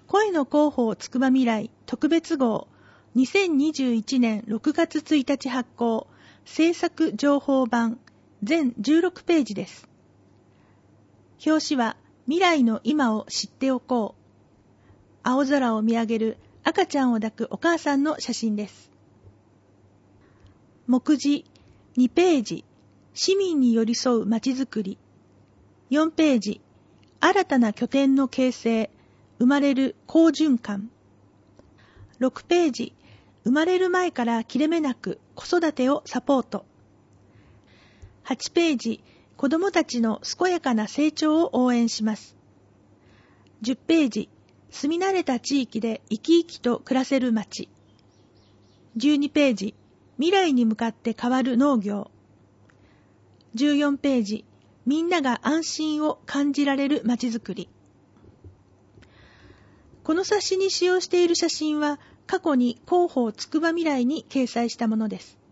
声の広報つくば未来特別号2021年6月1日発行制作情報版全16ページです。表紙は未来の今を知っておこう。青空を見上げる赤ちゃんを抱くお母さんの写真です。目次2ページ、市民に寄り添うまちづくり。4ページ、新たな拠点の形成、生まれる好循環。6ページ、生まれる前から切れ目なく子育てをサポート。8ページ、子どもたちの健やかな成長を応援します。10ページ、住み慣れた地域で生き生きと暮らせる街。12ページ、未来に向かって変わる農業。14ページ、みんなが安心を感じられる街づくり。この冊子に使用している写真は過去に広報つくば未来に掲載したものです。